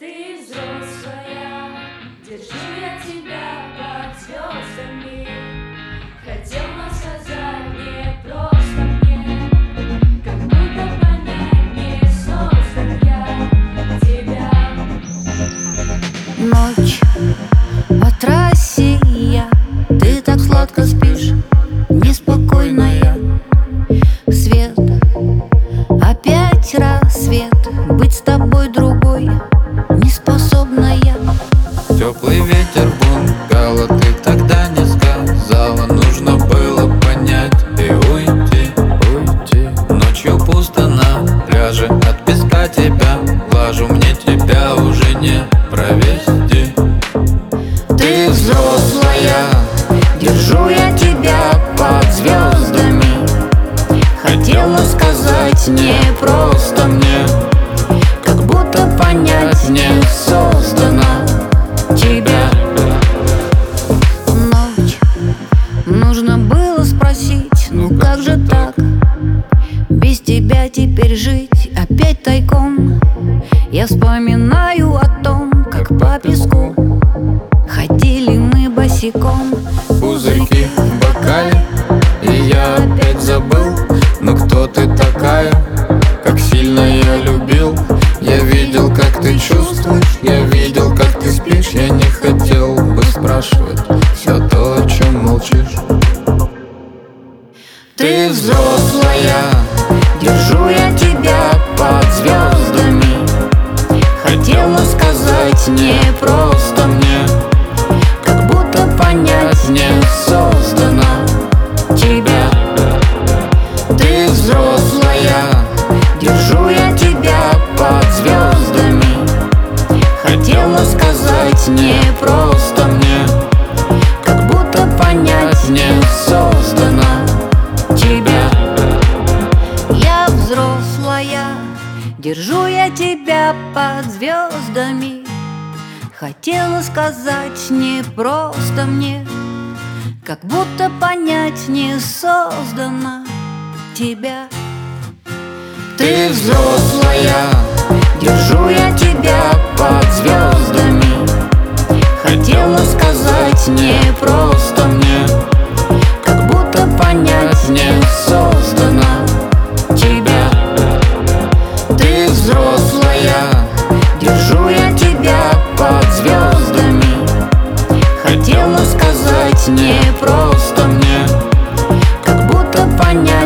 Ты взрослая, держу я тебя под звездами. Хотел, но сказать не просто мне, как будто понять не создан я тебя. Ночь по трассе я, ты так сладко спишь, неспокойная. Свет, опять рассвет, быть с тобой другой не способна я. Теплый ветер бунгало, ты тогда не сказала. Нужно было понять и уйти. Ночью пусто на пляже, от песка тебя глажу. Мне тебя уже не провести. Ты взрослая, Держу я тебя под звездами. Хотела сказать не просто мне, как будто понять не создана тебя. Ночь, нужно было спросить, ну как же так? Без тебя теперь жить опять тайком. Я вспоминаю о том, как по песку ходили мы босиком. пузырьки в бокале, и я опять забыл. Но кто ты такая? Как сильно я любил. Я видел, как ты чувствуешь, я видел, как ты спишь. Я не хотел бы спрашивать все то, о чем молчишь. Ты взрослая, Держу я тебя под звездами. Хотела сказать не просто мне, как будто понять не создана тебя. ты взрослая, Держу я тебя под звездами. Хотела сказать не просто мне, как будто понять не создана тебя. Я взрослая, держу я тебя под звездами. Хотела сказать не просто мне, как будто понять не создана тебя. ты взрослая, Держу я тебя под звездами. Хотела сказать не просто мне, как будто понять не создана тебя. ты взрослая, Держу я тебя под звездами. Хотела сказать не просто мне, как будто понять